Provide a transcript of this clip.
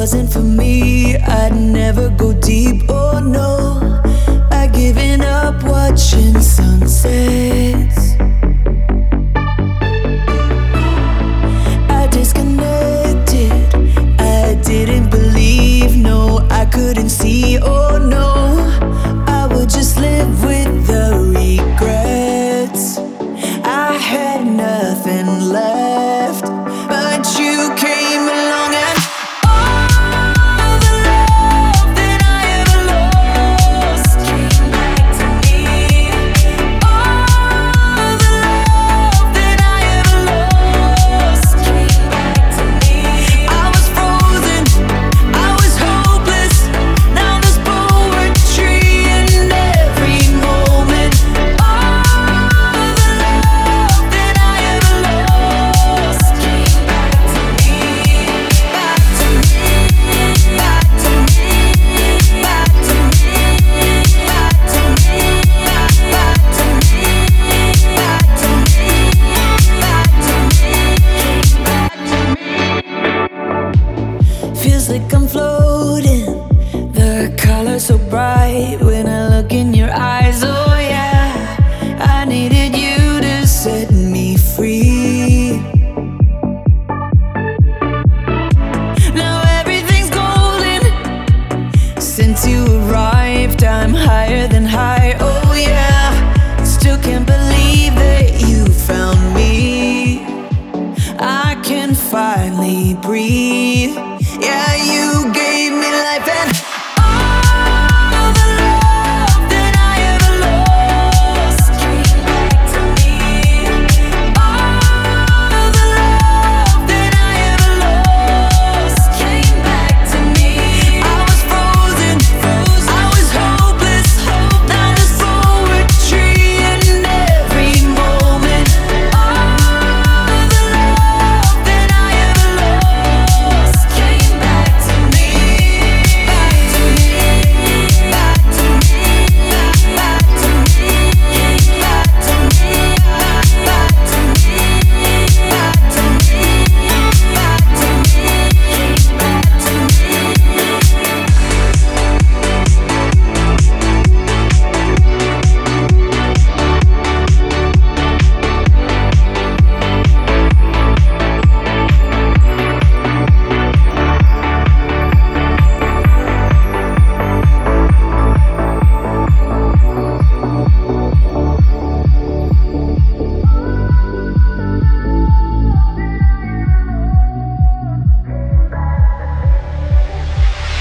wasn't for me, I'd never go deep, oh no. I'd given up watching sunsets. I disconnected, I didn't believe, no, I couldn't see, oh no. I would just live with the regrets. I had nothing left, but you came along and all the love that I ever lost came back to me. All the love that I ever lost came back to me. I was frozen, I was hopeless. Now there's poetry in every moment. All the love that I ever lost came back to me. Back to me, back to me, back to me, back to me, back to me, back to me, back to me. Feels like I'm floating, the colors so bright when I look in your eyes. Oh yeah, I needed you to set me free. Now everything's golden since you arrived. I'm higher than high. Oh yeah, still can't believe that you found me. I can finally breathe.